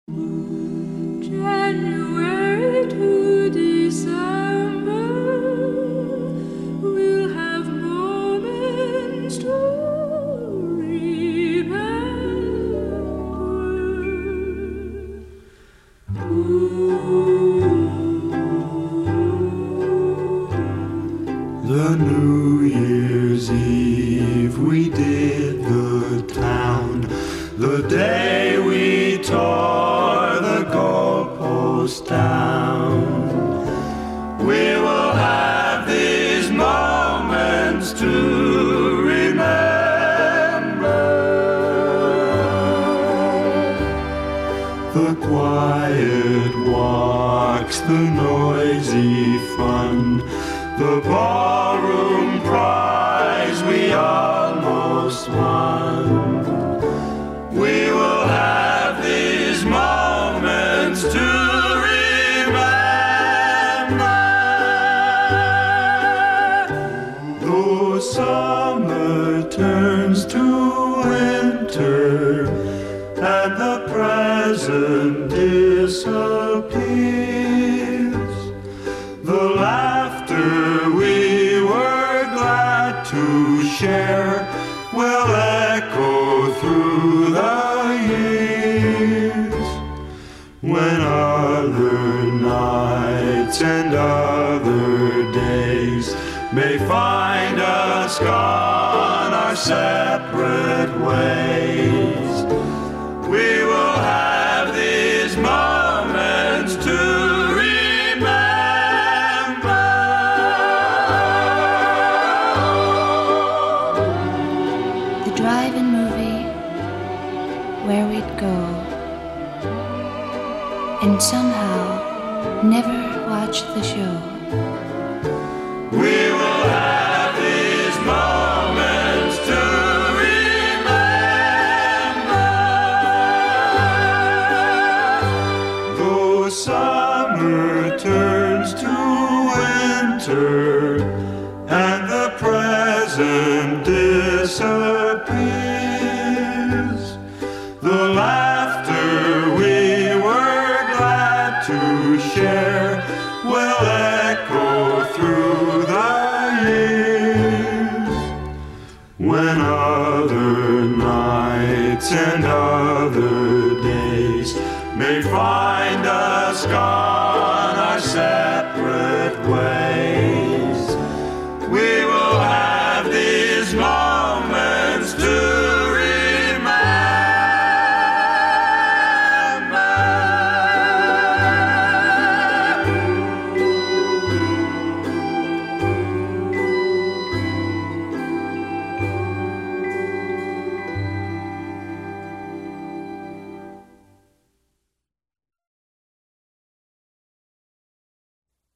January to December, we'll have moments to The New Year's Eve we did the town, the day we tore the goalpost down. We will have these moments to remember. The quiet walks, the noisy fun, the ballroom prize we almost won. We will have these moments to remember. Though summer turns to winter and the present disappears, the laughter we were glad to share will echo through the years. When other nights and other days may find us gone our separate ways, we will have these moments to drive-in movie where we'd go and somehow never watch the show. We will have these moments to remember. Though summer turns to winter and the present disappears, the laughter we were glad to share will echo through the years. When other nights and other days may find us gone our separate